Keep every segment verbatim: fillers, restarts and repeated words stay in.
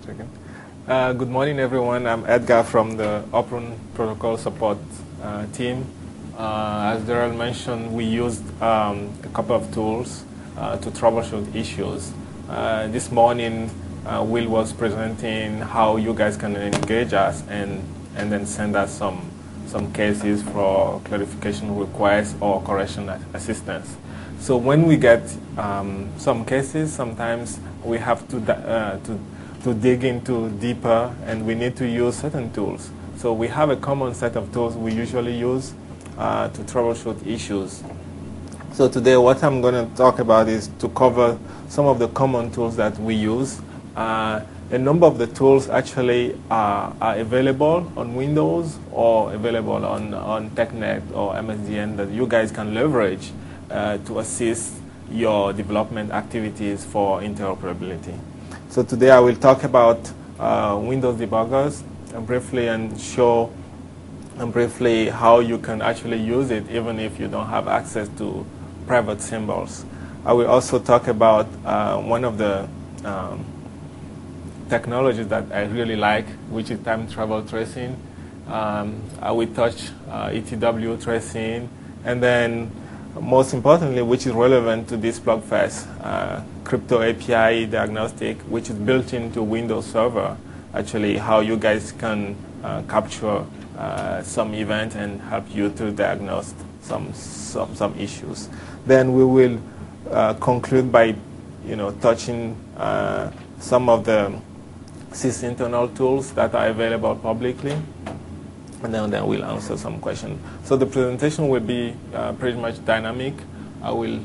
Second. Uh, good morning, everyone. I'm Edgar from the Open Protocol Support uh, team. Uh, as Daryl mentioned, we used um, a couple of tools uh, to troubleshoot issues. Uh, this morning, uh, Will was presenting how you guys can engage us and, and then send us some, some cases for clarification requests or correction assistance. So when we get um, some cases, sometimes we have to, uh, to, to dig into deeper, and we need to use certain tools. So we have a common set of tools we usually use uh, to troubleshoot issues. So today what I'm going to talk about is to cover some of the common tools that we use. Uh, a number of the tools actually are, are available on Windows or available on, on TechNet or M S D N that you guys can leverage Uh, to assist your development activities for interoperability. So today I will talk about uh, Windows debuggers and briefly and show and briefly how you can actually use it even if you don't have access to private symbols. I will also talk about uh, one of the um, technologies that I really like, which is time travel tracing. Um, I will touch uh, E T W tracing, and then most importantly, which is relevant to this Plugfest, uh, crypto A P I diagnostic, which is built into Windows Server, actually how you guys can uh, capture uh, some event and help you to diagnose some, some, some issues. Then we will uh, conclude by you know, touching uh, some of the sysinternal tools that are available publicly. And then, then we'll answer some questions. So the presentation will be uh, pretty much dynamic. I will,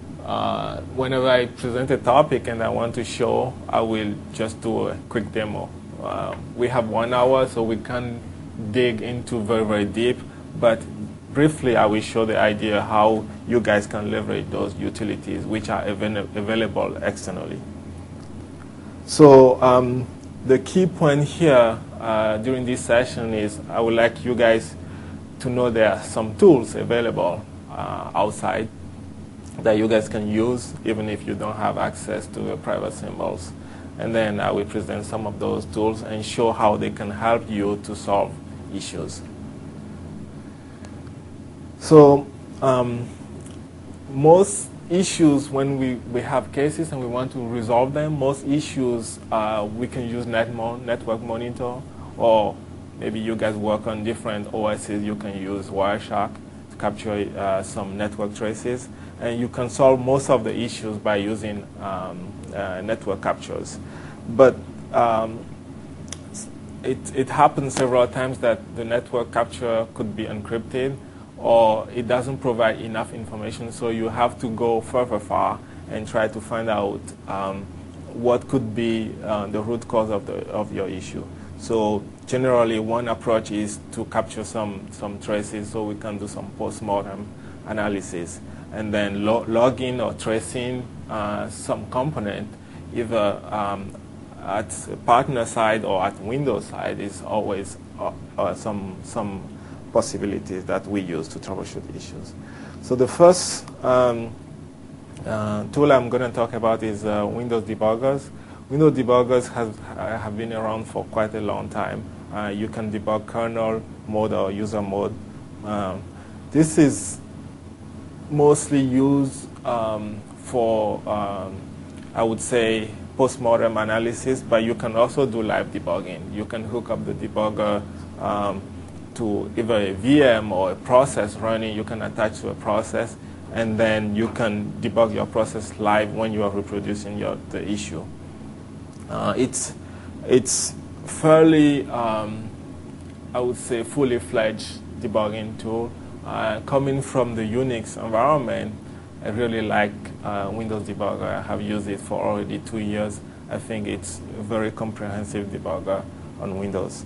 uh, whenever I present a topic and I want to show, I will just do a quick demo. Uh, we have one hour, so we can dig into very, very deep. But briefly, I will show the idea how you guys can leverage those utilities which are av- available externally. So um, the key point here Uh, during this session is I would like you guys to know there are some tools available uh, outside that you guys can use even if you don't have access to the private symbols. And then I will present some of those tools and show how they can help you to solve issues. So um, most issues, when we, we have cases and we want to resolve them, most issues uh, we can use Netmon, Network Monitor, or maybe you guys work on different O Ss, you can use Wireshark to capture uh, some network traces, and you can solve most of the issues by using um, uh, network captures. But um, it, it happens several times that the network capture could be encrypted, or it doesn't provide enough information, so you have to go further far and try to find out um, what could be uh, the root cause of, the, of your issue. So generally, one approach is to capture some, some traces so we can do some post-mortem analysis, and then lo logging or tracing uh, some component, either um, at partner side or at Windows side, is always uh, uh, some, some possibilities that we use to troubleshoot issues. So the first um, uh, tool I'm going to talk about is uh, Windows debuggers. Windows debuggers has, uh, have been around for quite a long time. Uh, you can debug kernel mode or user mode. Um, this is mostly used um, for, um, I would say, post-mortem analysis, but you can also do live debugging. You can hook up the debugger um, to either a V M or a process running. You can attach to a process, and then you can debug your process live when you are reproducing your, the issue. Uh, it's, it's fairly, um, I would say, fully fledged debugging tool. Uh, coming from the Unix environment, I really like uh, Windows Debugger. I have used it for already two years. I think it's a very comprehensive debugger on Windows.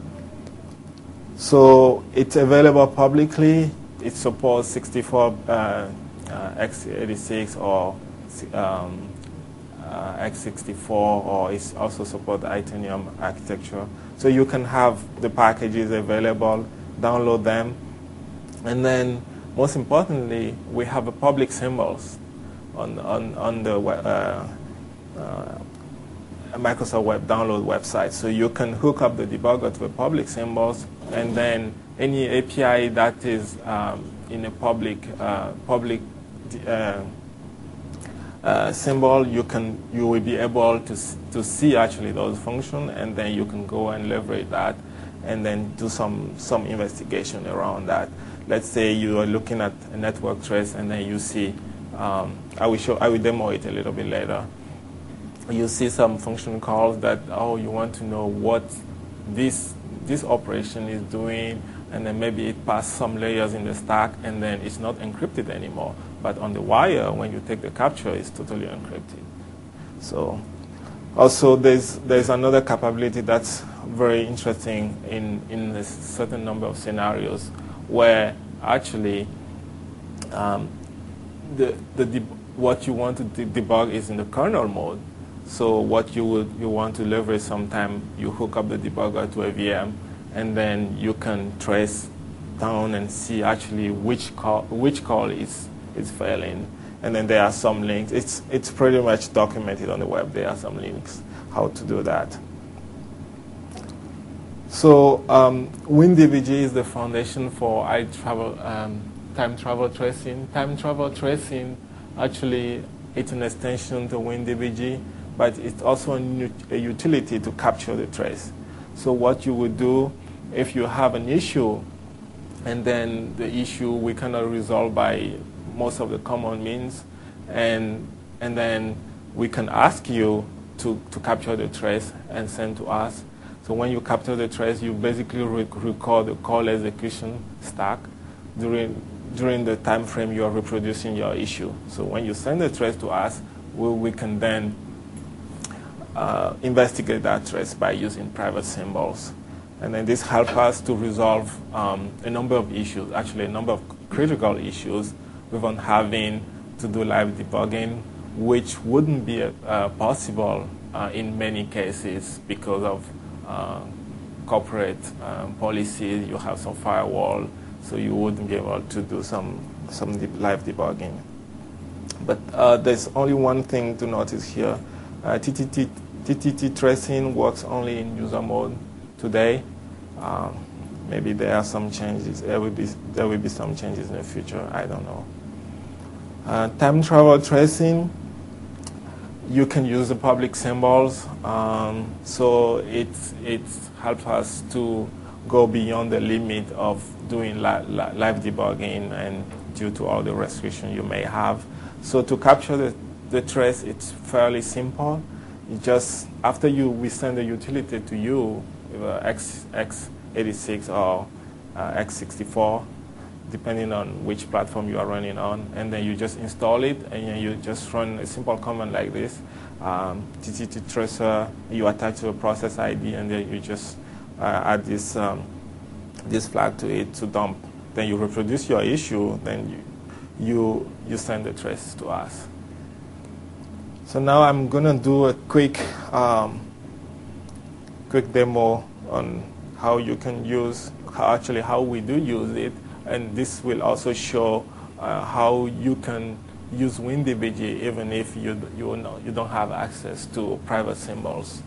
So it's available publicly. It supports sixty-four uh, uh, x eighty-six or um, uh, x sixty-four, or it also supports the Itanium architecture. So you can have the packages available, download them, and then most importantly, we have a public symbols on on on the uh, uh, a Microsoft Web Download website. So you can hook up the debugger to the public symbols, and then any A P I that is um, in a public uh, public uh, uh, symbol, you can you will be able to to see actually those functions, and then you can go and leverage that, and then do some some investigation around that. Let's say you are looking at a network trace, and then you see. Um, I will show. I will demo it a little bit later. You see some function calls that, oh, you want to know what this this operation is doing, and then maybe it passed some layers in the stack, and then it's not encrypted anymore. But on the wire, when you take the capture, it's totally encrypted. So also there's there's another capability that's very interesting in in a certain number of scenarios where actually um, the the deb what you want to de debug is in the kernel mode. So what you would you want to leverage sometime, you hook up the debugger to a V M, and then you can trace down and see actually which call which call is is failing. And then there are some links. It's it's pretty much documented on the web. There are some links how to do that. So um, WinDBG is the foundation for I travel um, time travel tracing. Time travel tracing actually it's an extension to WinDBG, but it's also a, a utility to capture the trace. So what you would do if you have an issue, and then the issue we cannot resolve by most of the common means, and and then we can ask you to, to capture the trace and send to us. So when you capture the trace, you basically rec record the call execution stack during during the time frame you are reproducing your issue. So when you send the trace to us, we, we can then uh, investigate that trace by using private symbols. And then this helps us to resolve um, a number of issues, actually a number of critical issues, without having to do live debugging, which wouldn't be uh, possible uh, in many cases because of uh, corporate um, policies. You have some firewall, so you wouldn't be able to do some, some de live debugging. But uh, there's only one thing to notice here. Uh, T T T, T T T tracing works only in user mode today. Um, maybe there are some changes. There will be there will be some changes in the future. I don't know. Uh, time travel tracing. You can use the public symbols, um, so it it helps us to go beyond the limit of doing li li live debugging and due to all the restrictions you may have. So to capture the, the trace, it's fairly simple. You just after you we send the utility to you, uh, X X eighty-six or uh, X sixty-four, depending on which platform you are running on, and then you just install it, and you just run a simple command like this, um, T T T tracer. You attach to a process I D, and then you just uh, add this um, this flag to it to dump. Then you reproduce your issue, then you you you send the trace to us. So now I'm gonna do a quick um, quick demo on how you can use how actually how we do use it. And this will also show uh, how you can use WinDBG even if you you know you don't have access to private symbols.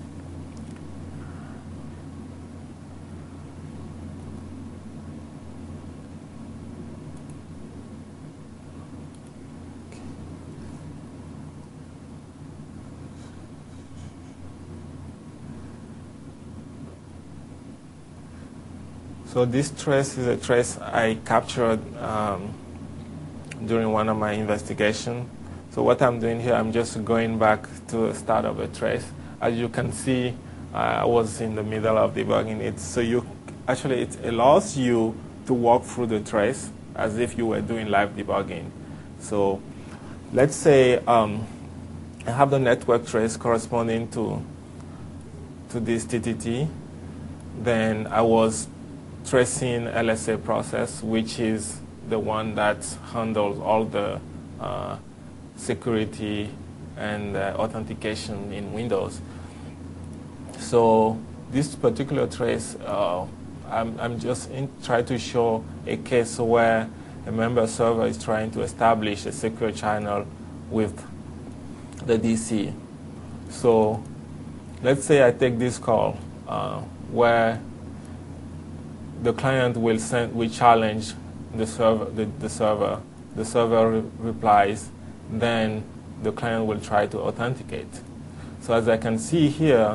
So this trace is a trace I captured um, during one of my investigations. So what I'm doing here, I'm just going back to the start of the trace. As you can see, uh, I was in the middle of debugging it. So you actually it allows you to walk through the trace as if you were doing live debugging. So let's say um, I have the network trace corresponding to to this T T T. Then I was tracing L S A process, which is the one that handles all the uh, security and uh, authentication in Windows. So this particular trace, uh, I'm, I'm just in, trying to show a case where a member server is trying to establish a secure channel with the D C. So let's say I take this call uh, where the client will send, we challenge the server, the, the server, the server re replies, then the client will try to authenticate. So as I can see here,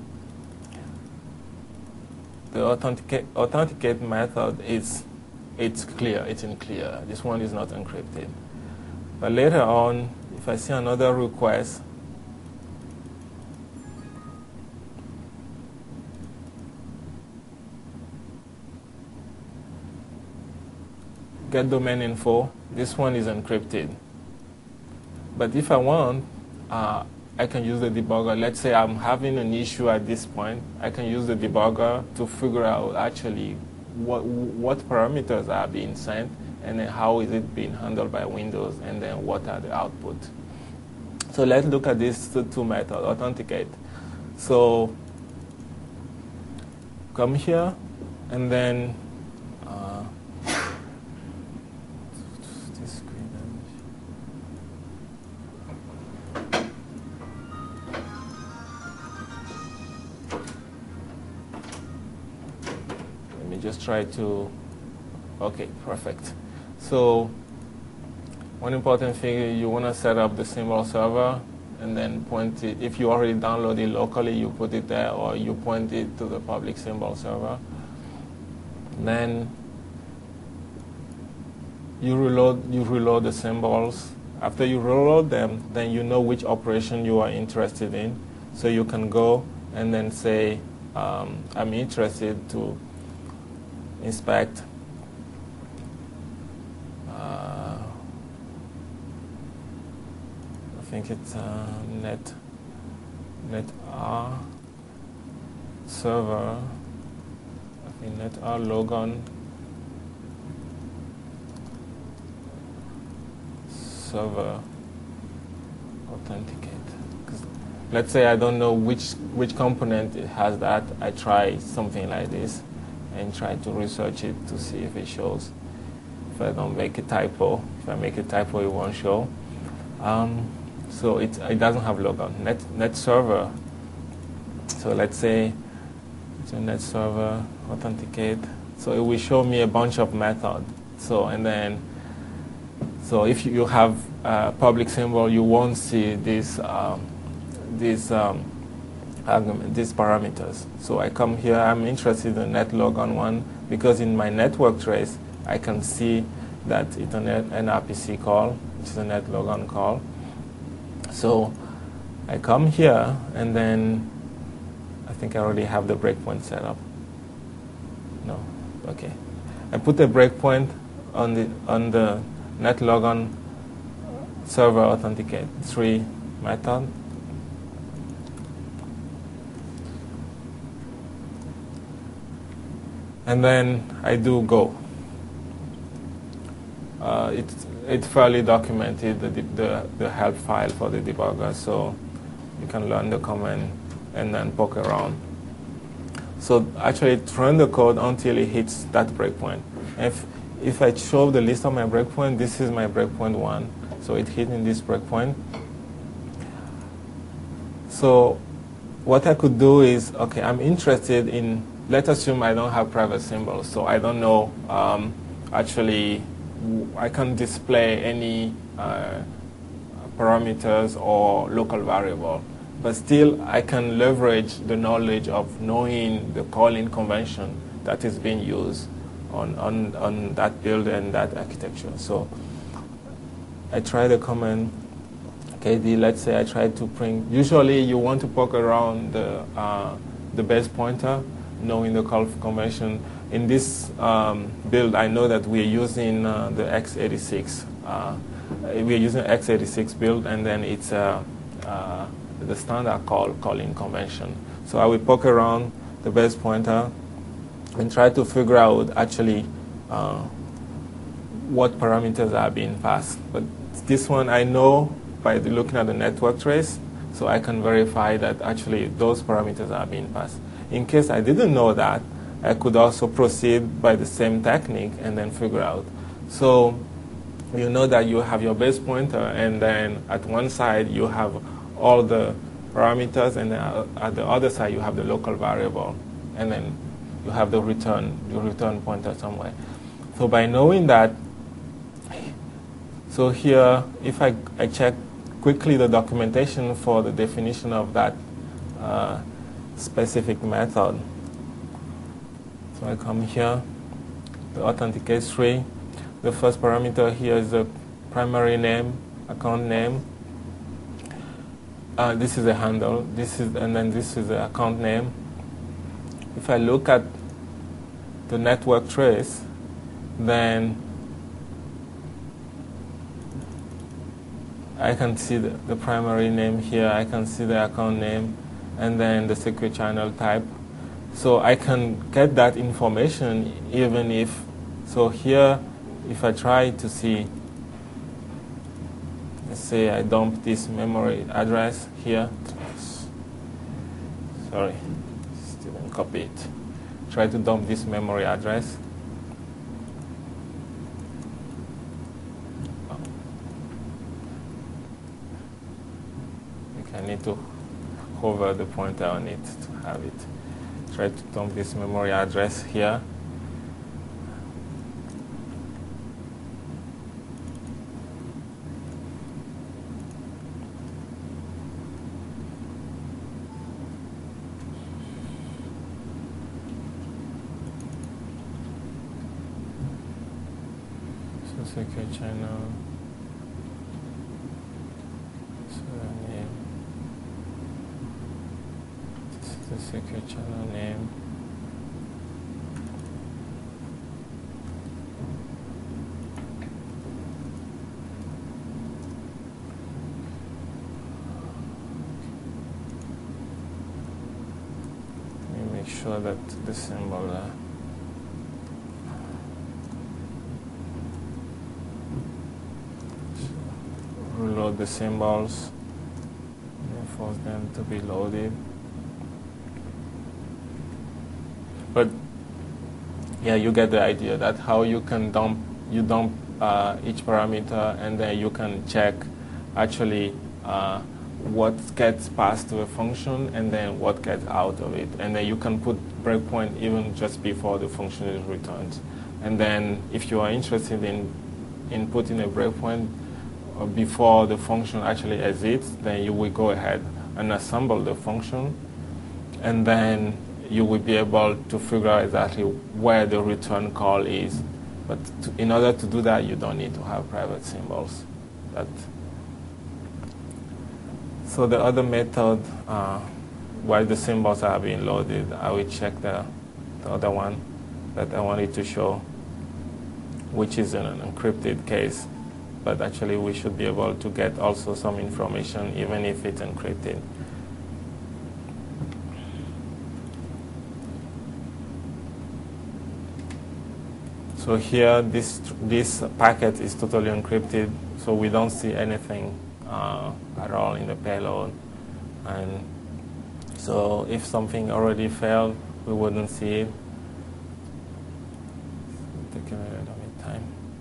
the authenticate, authenticate method is, it's clear, it's in clear. This one is not encrypted. But later on, if I see another request, get domain info, this one is encrypted. But if I want, uh, I can use the debugger. Let's say I'm having an issue at this point. I can use the debugger to figure out actually what, what parameters are being sent, and then how is it being handled by Windows, and then what are the output. So let's look at these two methods, authenticate. So come here, and then uh, this screen. Let me just try to, okay, perfect. So one important thing is you want to set up the symbol server and then point it. If you already download it locally, you put it there, or you point it to the public symbol server. Then you reload, you reload the symbols. After you reload them, then you know which operation you are interested in. So you can go and then say, um, I'm interested to inspect I think it's uh, net net R server. I think net R logon server authenticate. Let's say I don't know which which component it has that. I try something like this and try to research it to see if it shows. If I don't make a typo, if I make a typo, it won't show. Um, So it, it doesn't have logon. Net, net server. So let's say it's a net server authenticate. So it will show me a bunch of methods. So and then, so if you have a public symbol, you won't see these um, these um, argument, these parameters. So I come here. I'm interested in the net logon one because in my network trace I can see that it's an N R P C call, which is a net logon call. So I come here, and then I think I already have the breakpoint set up. No, okay. I put a breakpoint on the on the net logon server authenticate three method. And then I do go. Uh, it's it's fairly documented, the, the the help file for the debugger, so you can learn the command and then poke around. So actually, run the code until it hits that breakpoint. If if I show the list of my breakpoint, this is my breakpoint one, so it hit in this breakpoint. So what I could do is, okay, I'm interested in. Let's assume I don't have private symbols, so I don't know um, actually. I can't display any uh, parameters or local variable, but still I can leverage the knowledge of knowing the calling convention that is being used on, on, on that build and that architecture. So I try the command K D. Let's say I try to bring, usually you want to poke around the, uh, the base pointer, knowing the call convention. In this um, build, I know that we're using uh, the x eighty-six. Uh, we're using x eighty-six build, and then it's uh, uh, the standard call calling convention. So I will poke around the base pointer and try to figure out actually uh, what parameters are being passed. But this one I know by the looking at the network trace, so I can verify that actually those parameters are being passed. In case I didn't know that, I could also proceed by the same technique and then figure out. So you know that you have your base pointer, and then at one side you have all the parameters, and then at the other side you have the local variable, and then you have the return, the return pointer somewhere. So by knowing that, so here, if I, I check quickly the documentation for the definition of that uh, specific method. So I come here, the authenticate tree. The first parameter here is the primary name, account name. Uh, this is a handle. This is, and then this is the account name. If I look at the network trace, then I can see the, the primary name here. I can see the account name, and then the secure channel type. So I can get that information even if, so here, if I try to see, let's say I dump this memory address here. Sorry, didn't copy it. Try to dump this memory address. I need to hover the pointer on it to have it. Try to dump this memory address here. So secure channel. The secure channel name. Let me make sure that the symbol uh, reload the symbols and force them to be loaded. But yeah, you get the idea that how you can dump, you dump uh, each parameter, and then you can check actually uh, what gets passed to a function and then what gets out of it. And then you can put breakpoint even just before the function is returned. And then if you are interested in, in putting a breakpoint before the function actually exits, then you will go ahead and assemble the function, and then you will be able to figure out exactly where the return call is. But to, in order to do that, you don't need to have private symbols. That so the other method, uh, while the symbols are being loaded, I will check the, the other one that I wanted to show, which is in an encrypted case. But actually, we should be able to get also some information, even if it's encrypted. So here, this this packet is totally encrypted, so we don't see anything uh, at all in the payload. And so if something already failed, we wouldn't see it. Taking a little bit of time.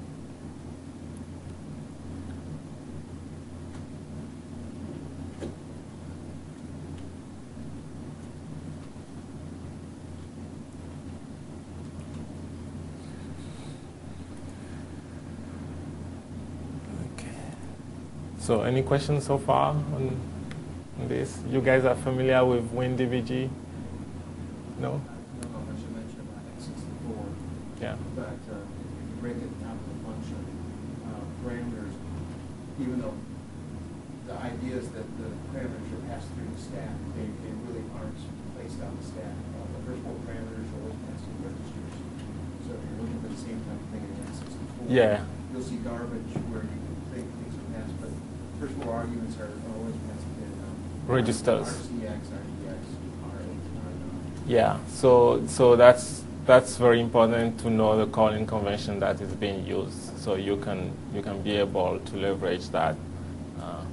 So any questions so far on, on this? You guys are familiar with WinDBG? No? I don't know much you mentioned about x sixty-four. Yeah. But uh, if you break it down to the function uh, parameters, even though the idea is that the parameters are passed through the stack, they, they really aren't placed on the stack. Uh, the first four parameters are always passed through registers. So if you're looking for the same type of thing in x sixty-four, Yeah. you'll see garbage where you think things are passed, but first four arguments are always passed in um, Registers. R C X, R D X, R eight, R nine. Yeah. So so that's that's very important to know the calling convention that is being used, so you can you can be able to leverage that. Uh,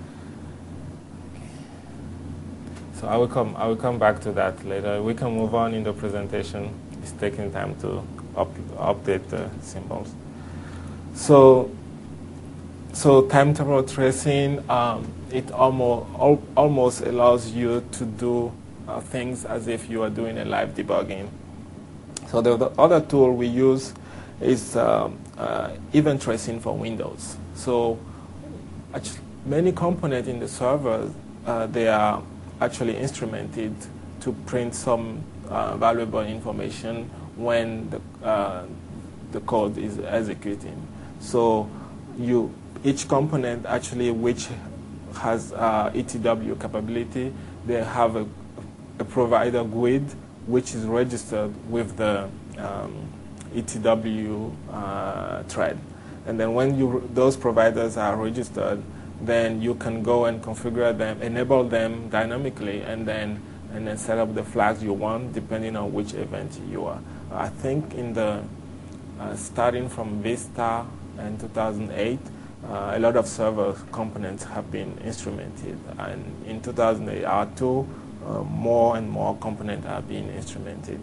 so I will come I will come back to that later. We can move on in the presentation. It's taking time to up, update the symbols. So so time temporal tracing, um, it almost, al almost allows you to do uh, things as if you are doing a live debugging. So the, the other tool we use is um, uh, event tracing for Windows. So actually, many components in the server, uh, they are actually instrumented to print some uh, valuable information when the, uh, the code is executing. So you, each component actually which has uh, E T W capability, they have a, a provider G U I D which is registered with the um, E T W uh, thread. And then when you, those providers are registered, then you can go and configure them, enable them dynamically, and then and then set up the flags you want depending on which event you are. I think in the uh, starting from Vista in two thousand eight, uh, a lot of server components have been instrumented, and in two thousand eight R two, uh, more and more components are being instrumented.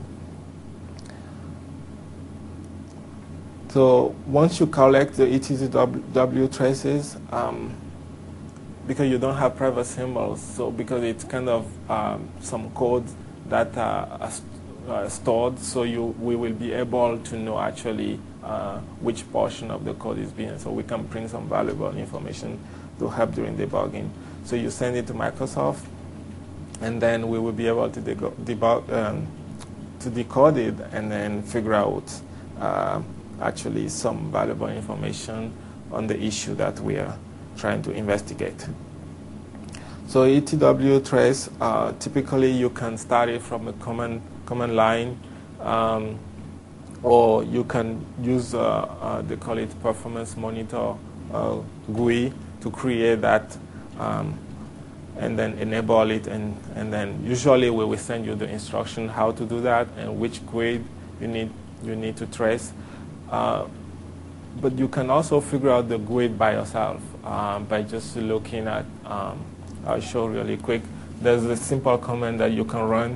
So once you collect the E T W traces, um, because you don't have private symbols, so because it's kind of um, some code that are uh, stored, so you we will be able to know actually uh, which portion of the code is being, so we can print some valuable information to help during debugging. So you send it to Microsoft, and then we will be able to debug, um, to decode it, and then figure out uh, actually some valuable information on the issue that we are trying to investigate. So E T W trace, uh, typically you can start it from a command, command line, um, or you can use, uh, uh, they call it performance monitor uh, G U I to create that um, and then enable it, and, and then usually we will send you the instruction how to do that and which G U I you need, you need to trace. Uh, but you can also figure out the G U I by yourself um, by just looking at, um, I'll show really quick. There's a simple command that you can run.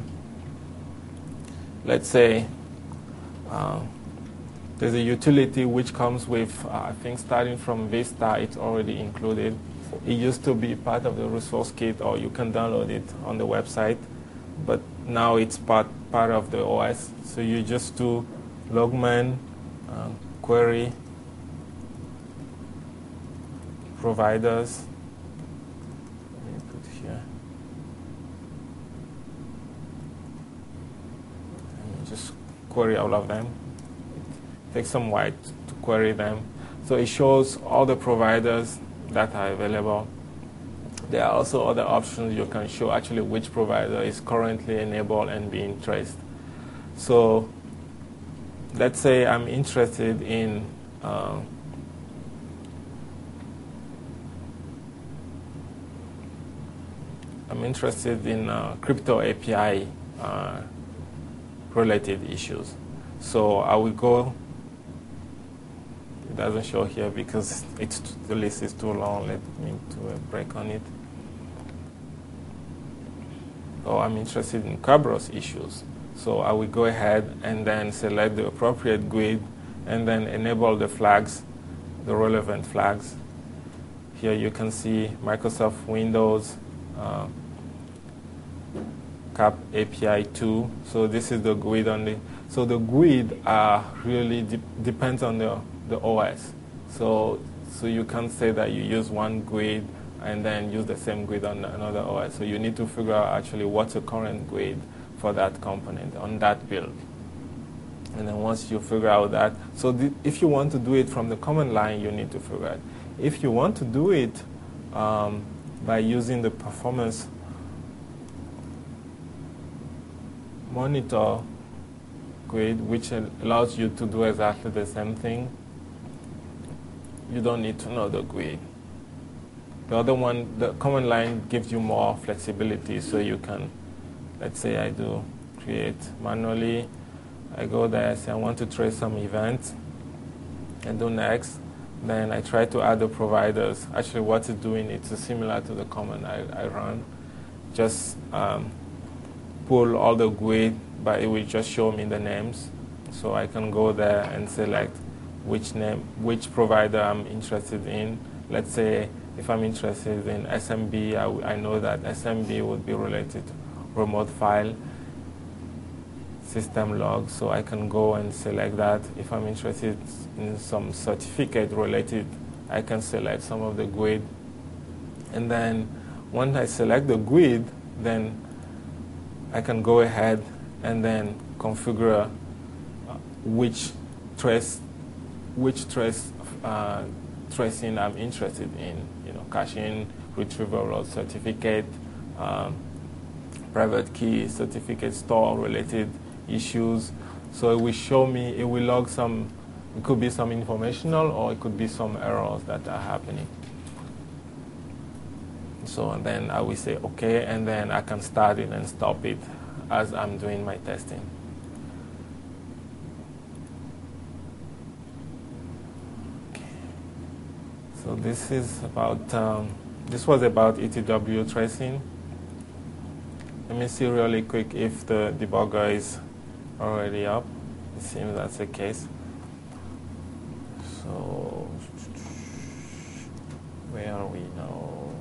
Let's say uh, there's a utility which comes with, uh, I think starting from Vista, it's already included. It used to be part of the resource kit, or you can download it on the website, but now it's part, part of the O S. So you just do logman uh, query providers. Let me put here. And just query all of them. It takes some while to query them. So it shows all the providers that are available. There are also other options you can show actually which provider is currently enabled and being traced. So let's say I'm interested in uh, I'm interested in uh, crypto A P I uh, related issues. So I will go, it doesn't show here because it's, the list is too long. Let me do a break on it. So I'm interested in Kerberos issues. So I will go ahead and then select the appropriate G U I and then enable the flags, the relevant flags. Here you can see Microsoft Windows, uh, C A P A P I two. So this is the G U I D only. So the G U I D uh, really de depends on the, the O S. So, so you can't say that you use one G U I D and then use the same G U I D on another O S. So you need to figure out actually what's the current G U I D for that component on that build. And then once you figure out that, so the, if you want to do it from the command line, you need to figure out. If you want to do it um, by using the performance monitor G U I D, which allows you to do exactly the same thing, you don't need to know the G U I D. The other one, the command line gives you more flexibility, so you can, let's say I do create manually. I go there, I say I want to trace some events, and do next. Then I try to add the providers. Actually, what it's doing, it's similar to the command I, I run. Just um, pull all the G U I D, but it will just show me the names. So I can go there and select which name, which provider I'm interested in, let's say if I'm interested in S M B, I, I know that S M B would be related to remote file system log, so I can go and select that. If I'm interested in some certificate related, I can select some of the G U I D. And then once I select the G U I D, then I can go ahead and then configure which trace, which trace uh, tracing I'm interested in. You know, caching, retrieval of certificate, um, private key, certificate store related issues. So it will show me, it will log some, it could be some informational or it could be some errors that are happening. So and then I will say okay, and then I can start it and stop it as I'm doing my testing. Okay. So this is about, um, this was about E T W tracing. Let me see really quick if the debugger is already up. It seems that's the case. So where are we now?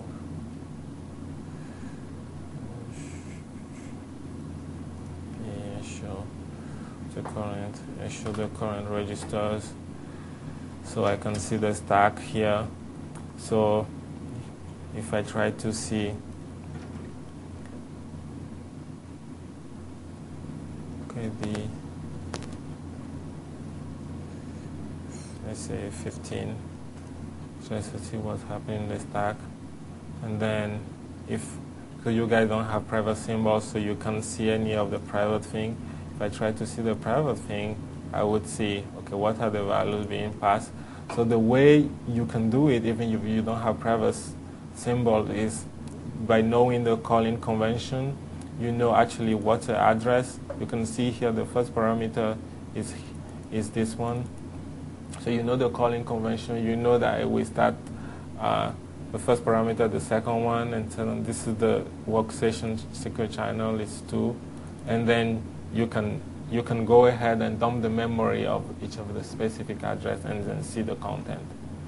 Yeah, show the current. I show the current registers, so I can see the stack here. So if I try to see, okay, the let's say fifteen. So let's see what's happening in the stack. And then if, so you guys don't have private symbols, so you can't see any of the private thing. If I try to see the private thing, I would see, okay, what are the values being passed? So the way you can do it, even if you don't have private symbol, is by knowing the calling convention. You know actually what's the address. You can see here the first parameter is, is this one. So you know the calling convention, you know that we start uh, the first parameter, the second one, and so on. This is the workstation secret channel, it's two. And then you can you can go ahead and dump the memory of each of the specific address and then see the content.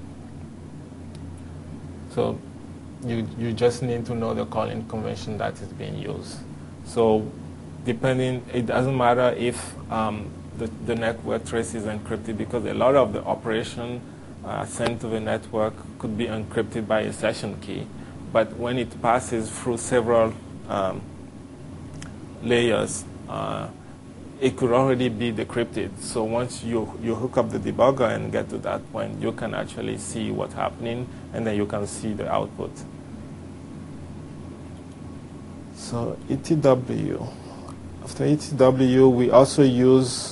So you you just need to know the calling convention that is being used. So depending, it doesn't matter if um, The, the network trace is encrypted, because a lot of the operation uh, sent to the network could be encrypted by a session key. But when it passes through several um, layers, uh, it could already be decrypted. So once you, you hook up the debugger and get to that point, you can actually see what's happening, and then you can see the output. So E T W. After E T W, we also use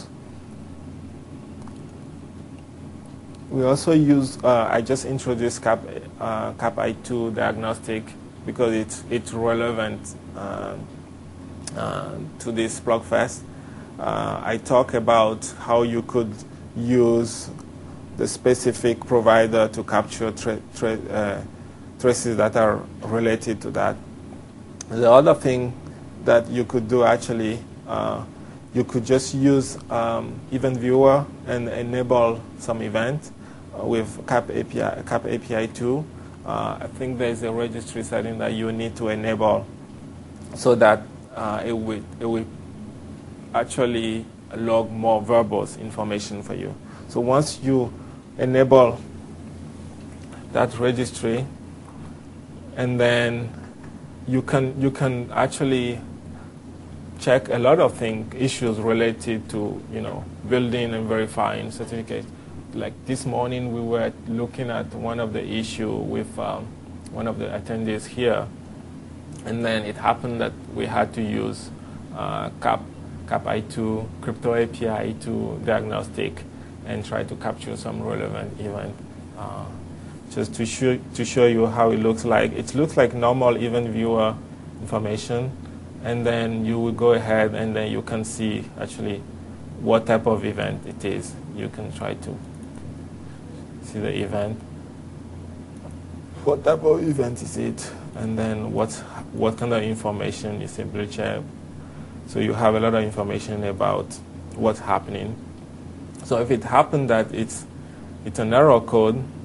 We also use, uh, I just introduced CAP, uh, CAP I two diagnostic because it's, it's relevant uh, uh, to this Splugfest. Uh, I talk about how you could use the specific provider to capture tra tra uh, traces that are related to that. The other thing that you could do actually, uh, you could just use um, Event Viewer and enable some event with CAP A P I, CAP A P I two. Uh, I think there's a registry setting that you need to enable so that uh, it will it will actually log more verbose information for you. So once you enable that registry, and then you can you can actually check a lot of things, issues related to, you know, building and verifying certificates. Like this morning, we were looking at one of the issue with um, one of the attendees here, and then it happened that we had to use uh, CAP, CAP I two, Crypto A P I two diagnostic, and try to capture some relevant event. Uh, just to show to show you how it looks like. It looks like normal event viewer information, and then you will go ahead and then you can see actually what type of event it is. You can try to see the event. What type of event is it? And then what what kind of information is a breacher? So you have a lot of information about what's happening. So if it happened that it's it's an error code,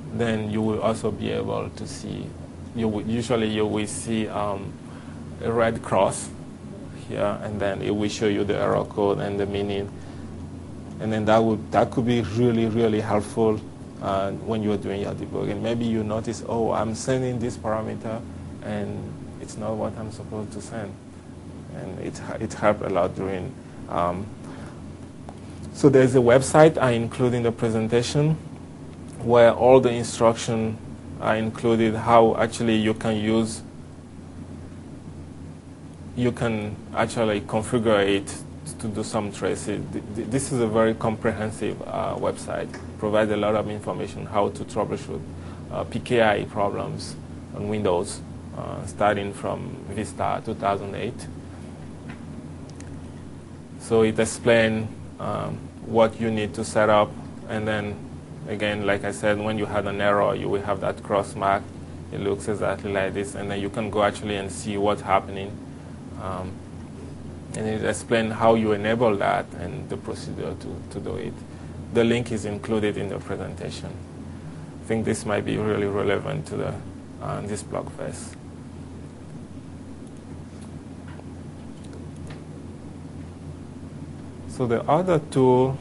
then you will also be able to see, you will, usually you will see um, a red cross here, and then it will show you the error code and the meaning. And then that would that could be really, really helpful uh, when you're doing your debugging. Maybe you notice, oh, I'm sending this parameter, and it's not what I'm supposed to send. And it, it helped a lot during. Um, so there's a website I include in the presentation where all the instructions are included, how actually you can use, you can actually configure it to do some traces. This is a very comprehensive uh, website, provides a lot of information how to troubleshoot uh, P K I problems on Windows, uh, starting from Vista two thousand eight. So it explains um, what you need to set up, and then again, like I said, when you had an error, you will have that cross mark. It looks exactly like this, and then you can go actually and see what's happening. Um, and it explains how you enable that and the procedure to, to do it. The link is included in the presentation. I think this might be really relevant to the, uh, this blog fest. So the other tool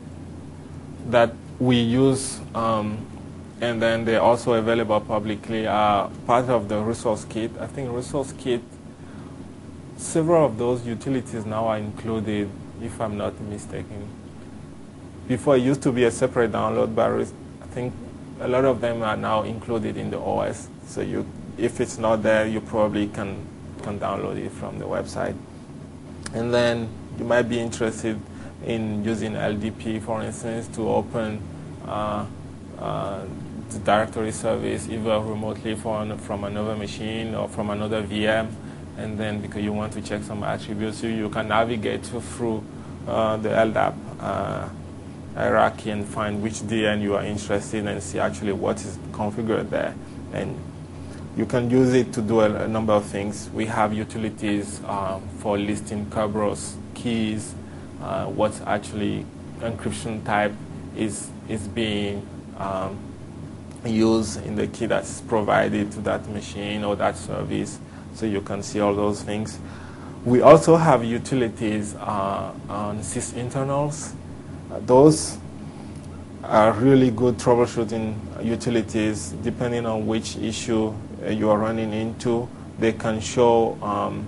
that we use, um, and then they're also available publicly, are part of the resource kit. I think resource kit, several of those utilities now are included, if I'm not mistaken. Before it used to be a separate download, but I think a lot of them are now included in the O S. So you, if it's not there, you probably can, can download it from the website. And then you might be interested in using L D P, for instance, to open uh, uh, the directory service either remotely from, from another machine or from another V M. And then because you want to check some attributes, you, you can navigate through uh, the L D A P uh, hierarchy and find which D N you are interested in and see actually what is configured there. And you can use it to do a, a number of things. We have utilities um, for listing Kerberos keys, uh, what actually encryption type is, is being um, used in the key that's provided to that machine or that service. So you can see all those things. We also have utilities uh, on sysinternals. Uh, those are really good troubleshooting utilities. Depending on which issue uh, you are running into, they can show um,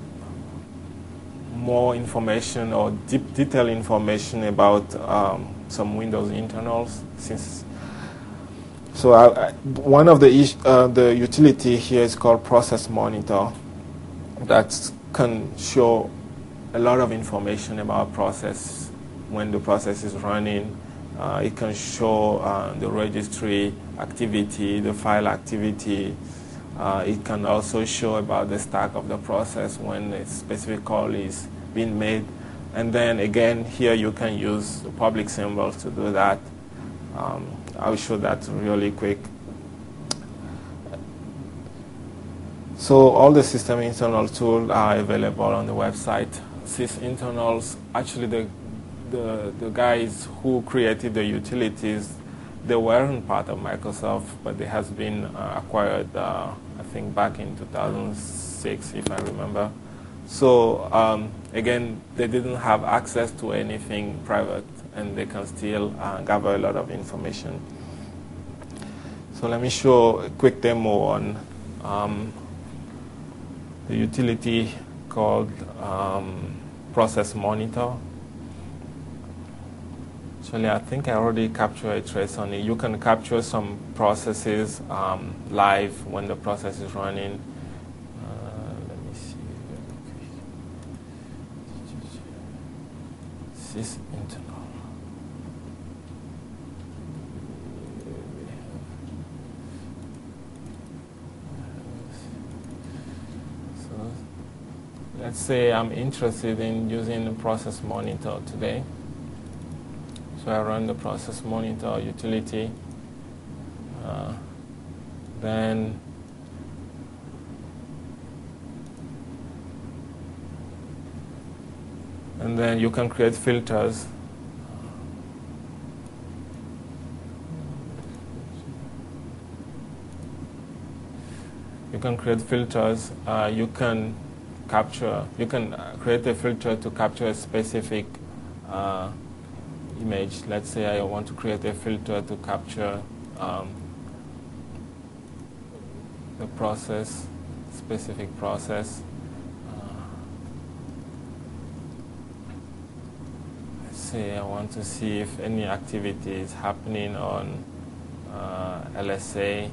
more information or deep detailed information about um, some Windows internals. Since so I, I, one of the uh, the utility here is called Process Monitor. That can show a lot of information about a process when the process is running. Uh, it can show uh, the registry activity, the file activity. Uh, it can also show about the stack of the process when a specific call is being made. And then again, here you can use the public symbols to do that. Um, I'll show that really quick. So all the system internal tools are available on the website. Sysinternals, actually the, the, the guys who created the utilities, they weren't part of Microsoft, but they has been uh, acquired, uh, I think back in two thousand six, if I remember. So um, again, they didn't have access to anything private, and they can still uh, gather a lot of information. So let me show a quick demo on um, the utility called um, Process Monitor. Actually, I think I already captured a trace on it. You can capture some processes um, live when the process is running. Uh, let me see. Sysinternal. Let's say I'm interested in using the Process Monitor today. So I run the Process Monitor utility. Uh, then and then you can create filters. can create filters. Uh, you can capture, you can create a filter to capture a specific uh, image. Let's say I want to create a filter to capture um, the process, specific process. Say I want to see if any activity is happening on uh, L S A.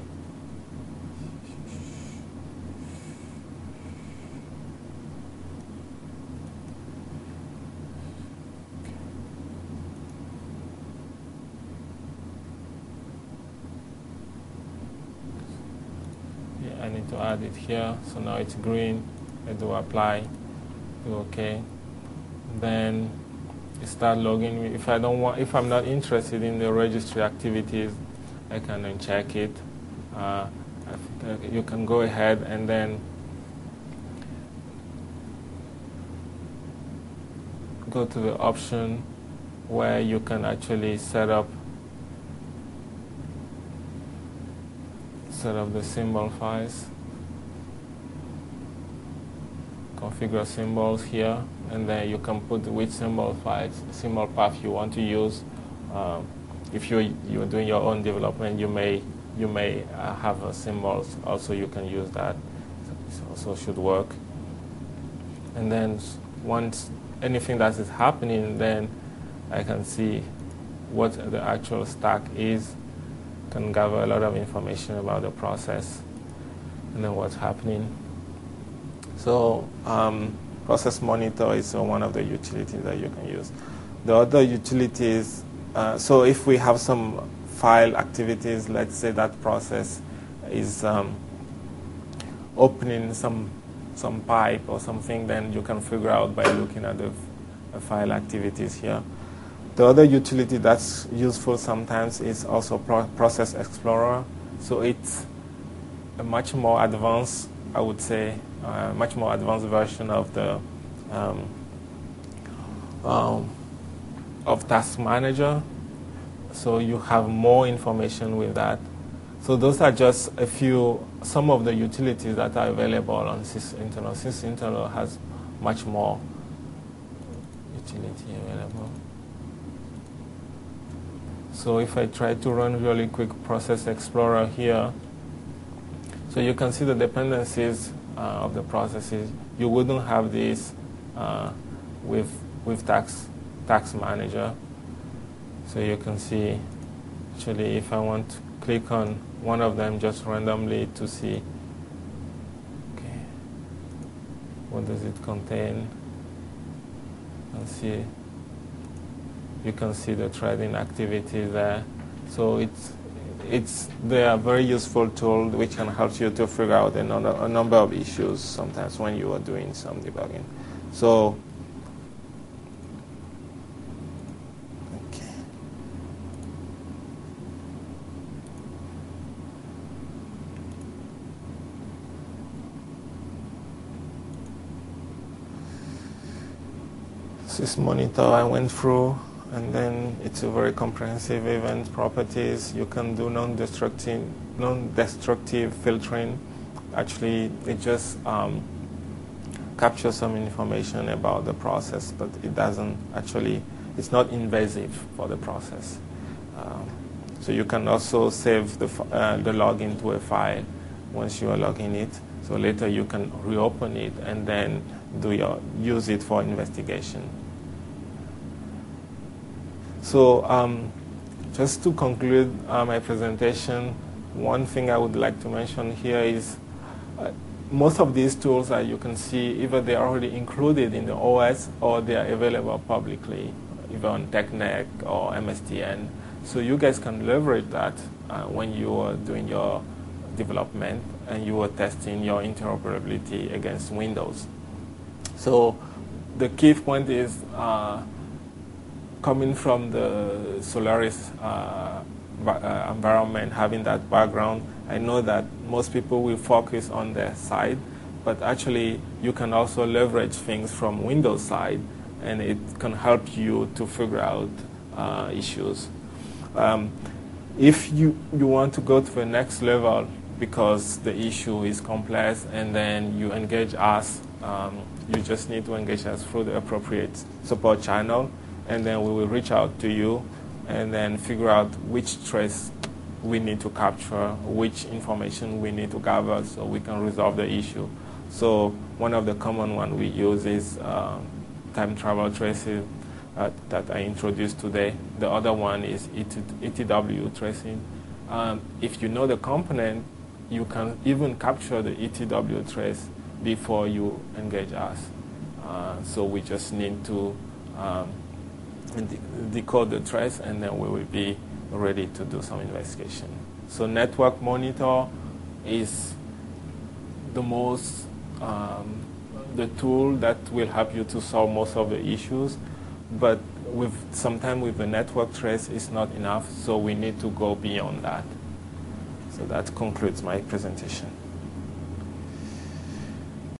Yeah, I need to add it here. So now it's green. I do apply, do OK. Then start logging. If I don't want, if I'm not interested in the registry activities, I can uncheck it. Uh, you can go ahead and then go to the option where you can actually set up set up the symbol files. Configure symbols here, and then you can put which symbol files, symbol path you want to use. Um, if you're, you're doing your own development, you may you may uh, have uh, symbols. Also, you can use that. So it also should work. And then once anything that is happening, then I can see what the actual stack is. Can gather a lot of information about the process and then what's happening. So um, Process Monitor is uh, one of the utilities that you can use. The other utilities, uh, so if we have some file activities, let's say that process is um, opening some some pipe or something, then you can figure out by looking at the, the file activities here. The other utility that's useful sometimes is also Pro Process Explorer. So it's a much more advanced, I would say, uh, much more advanced version of the um, um, of Task Manager. So you have more information with that. So those are just a few, some of the utilities that are available on SysInternal. SysInternal has much more utility available. So if I try to run really quick Process Explorer here, so you can see the dependencies uh, of the processes. You wouldn't have these uh, with with Task Task Manager. So you can see, actually, if I want to click on one of them just randomly to see, okay, what does it contain? And see. You can see the threading activity there. So it's, it's, they are a very useful tool which can help you to figure out a, number, a number of issues sometimes when you are doing some debugging. So, okay. This monitor I went through. And then it's a very comprehensive event properties. You can do non-destructive, non-destructive filtering. Actually, it just um, captures some information about the process, but it doesn't actually, it's not invasive for the process. Um, so you can also save the, uh, the log into a file once you are logging it. So later you can reopen it and then do your, use it for investigation. So um, just to conclude uh, my presentation, one thing I would like to mention here is uh, most of these tools that you can see, either they are already included in the O S or they are available publicly, either on TechNet or M S D N. So you guys can leverage that uh, when you are doing your development and you are testing your interoperability against Windows. So the key point is uh, coming from the Solaris uh, uh, environment, having that background, I know that most people will focus on their side, but actually you can also leverage things from Windows side, and it can help you to figure out uh, issues. Um, if you, you want to go to the next level, because the issue is complex, and then you engage us. Um, you just need to engage us through the appropriate support channel, and then we will reach out to you and then figure out which trace we need to capture, which information we need to gather so we can resolve the issue. So one of the common ones we use is uh, time travel traces uh, that I introduced today. The other one is E T W tracing. Um, if you know the component, you can even capture the E T W trace before you engage us. Uh, so we just need to um, de decode the trace, and then we will be ready to do some investigation. So Network Monitor is the most, um, the tool that will help you to solve most of the issues, but with sometimes with the network trace it's not enough, so we need to go beyond that. So that concludes my presentation.